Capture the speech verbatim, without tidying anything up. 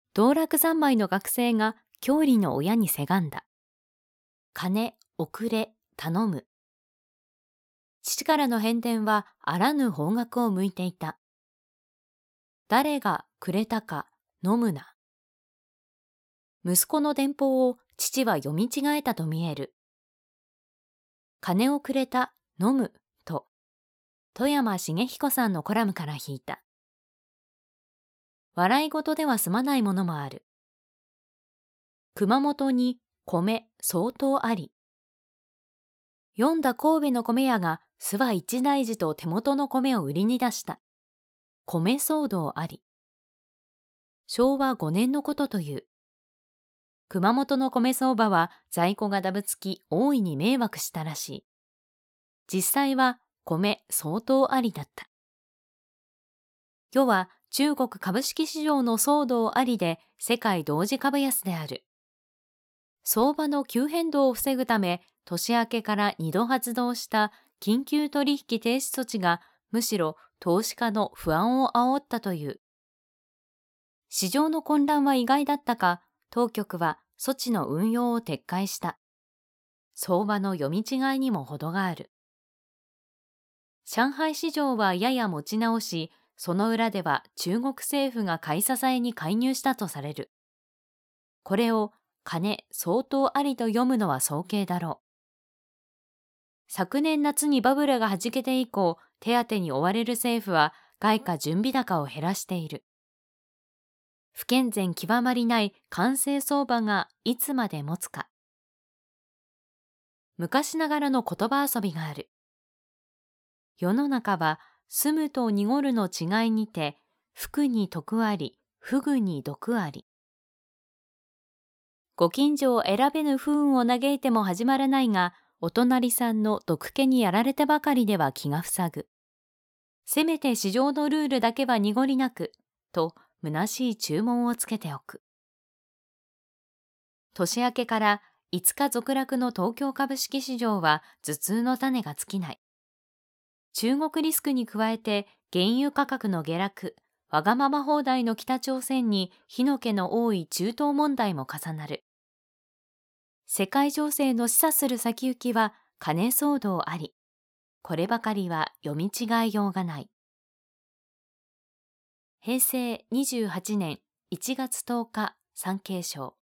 道楽三昧の学生が郷里の親にせがんだ。金、遅れ、頼む。父からの返電はあらぬ方角を向いていた。誰がくれたか飲むな。息子の電報を父は読み違えたと見える。金をくれた、飲む、と、富山茂彦さんのコラムから引いた。笑い事では済まないものもある。熊本に米相当あり。読んだ神戸の米屋が諏訪一大寺と手元の米を売りに出した。米騒動あり。昭和ごねんのことという。熊本の米相場は在庫がダブつき大いに迷惑したらしい。実際は米相当ありだった。世は中国株式市場の騒動ありで世界同時株安である。相場の急変動を防ぐため、年明けからにど発動した緊急取引停止措置がむしろ投資家の不安を煽ったという。市場の混乱は意外だったか、当局は措置の運用を撤回した。相場の読み違いにも程がある。上海市場はやや持ち直し、その裏では中国政府が買い支えに介入したとされる。これを金相当ありと読むのは早計だろう。昨年夏にバブルがはじけて以降、手当に追われる政府は外貨準備高を減らしている。不健全極まりない完成相場がいつまで持つか。昔ながらの言葉遊びがある。世の中は住むと濁るの違いにて、福に徳あり、不具に毒あり。ご近所を選べぬ不運を嘆いても始まらないが、お隣さんの毒気にやられてばかりでは気が塞ぐ。せめて市場のルールだけは濁りなく、と虚しい注文をつけておく。年明けからいつか続落の東京株式市場は頭痛の種が尽きない。中国リスクに加えて原油価格の下落、わがまま放題の北朝鮮に火の気の多い中東問題も重なる。世界情勢の示唆する先行きは金騒動あり。こればかりは読み違えようがない。へいせいにじゅうはちねんいちがつとおか、産経省。